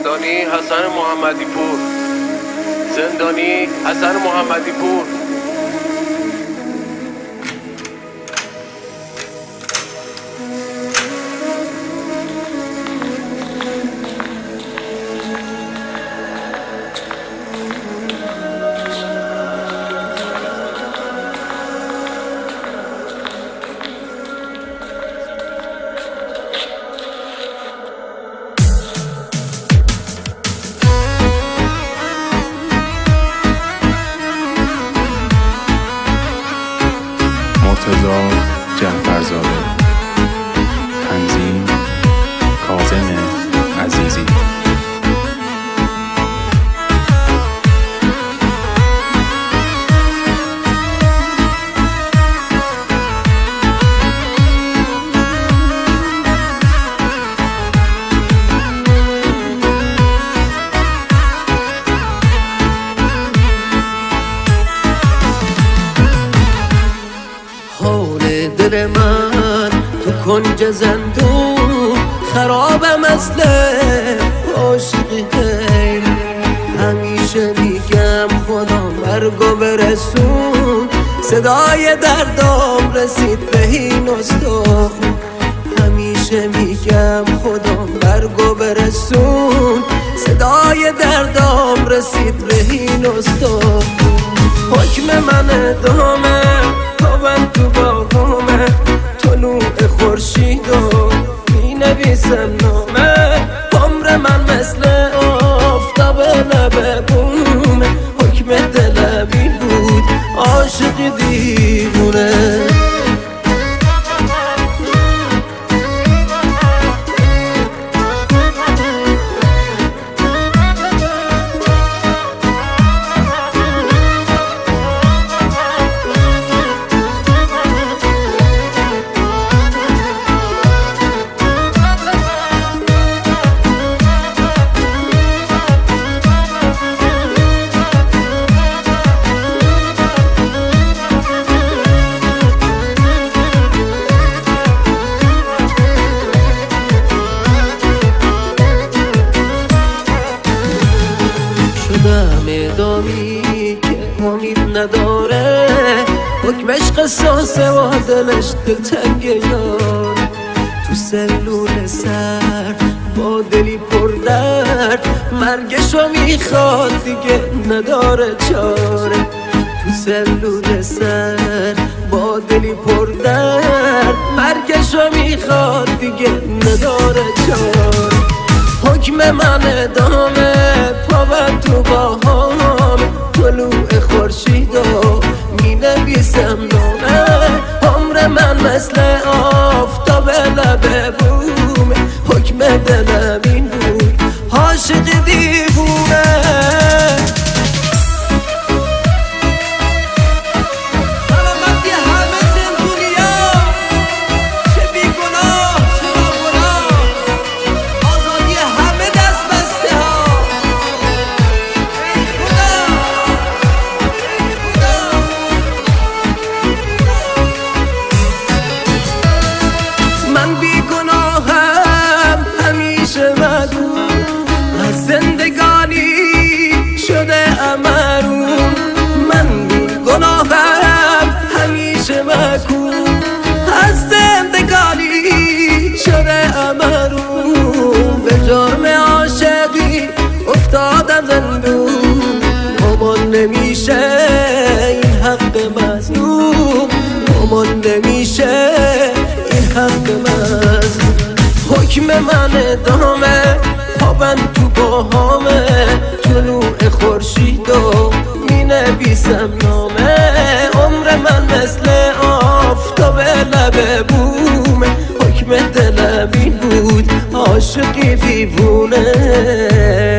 زندانی حسن محمدی پور، زندانی حسن محمدی پور. مرتضی جعفرزاده، تنظیم کاظم عزیزی. دل من تو کنج زندون خرابه مثل عاشقی غیر. همیشه میگم خدا مرگو برسون، صدای دردام رسید به این استخون. همیشه میگم خدا مرگو برسون، صدای دردام رسید به این استخون. حکم من ادامه تابم تو باغامه، طلوع خورشید و می نویسم نامه. عمر من مثل آفتاب لب بومه، حکم دلبی بود عاشق دیوونه. دامی که امید نداره، حکمش قصاصه و دلش دلتنگ یار. تو سلول سر با دلی پر درد، مرگشو میخواد دیگه نداره چاره. تو سلول سر با دلی پر درد، مرگشو میخواد دیگه نداره چاره. حکم من ادامه پاور تو باهام، طلوع خورشید و می نویسم نامه. عمر من مثل آفتاب لب بومه، حکم دلم این بود عاشق دیوونه. از زندگانی شده امرون، من بی گناهم همیشه مکون. از زندگانی شده امرون، به جرم عاشقی افتادم زندون. امان نمیشه این حق مظلوم، امان نمیشه این حق مظلوم. حکم من ادامه پابن تو باهامه، طلوع خورشید و می نویسم نامه. عمر من مثل آفتاب لب بومه، حکم دلم این بود عاشقی دیوونه.